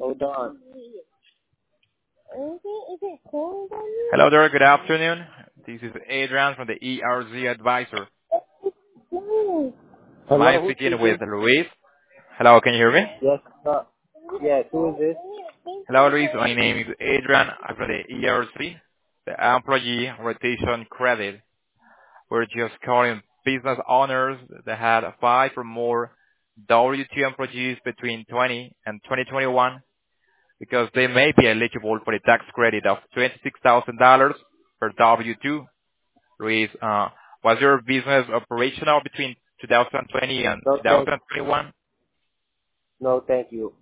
Hold on. Hello there, good afternoon. This is Adrian from the ERZ Advisor. Am I Hello, who's speaking with speaking? Luis? Hello, can you hear me? Yes, yes, who is this? Hello, Luis. My name is Adrian. I'm from the ERZ, the Employee Rotation Credit. We're just calling business owners that had 5 or more W-2 employees between 20 and 2021 because they may be eligible for a tax credit of $26,000 per W-2. Luis, was your business operational between 2020 and No, 2021? no, thank you.